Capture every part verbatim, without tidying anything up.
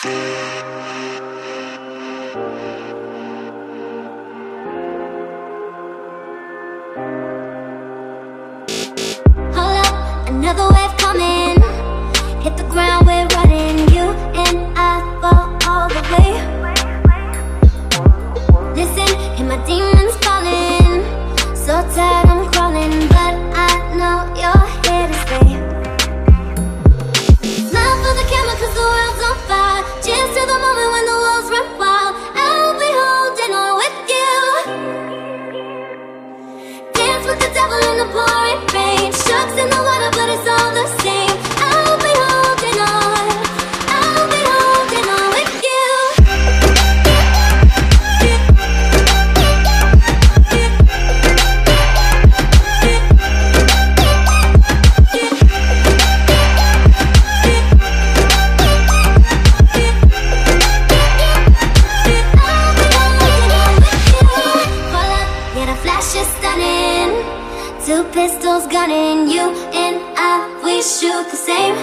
Hold up, another wave coming. Hit the ground, we're running. You and I fall all the way. Listen, hear my demons calling. So tired, I'm crawling, but I know you're here to stay. Smile for the camera, cause the world's on fire. Cheers to the moment when the walls run wild. I'll be holding on with you. Dance with the devil in the pouring rain. Sharks in the water, but it's all the same. I'll be holding on. I'll be holding on with you. Two pistols gunning, you and I, we shoot the same.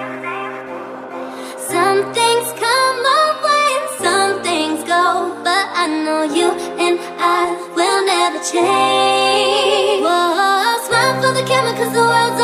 Some things come our way and some things go, but I know you and I will never change. Whoa, smile for the camera cause the world's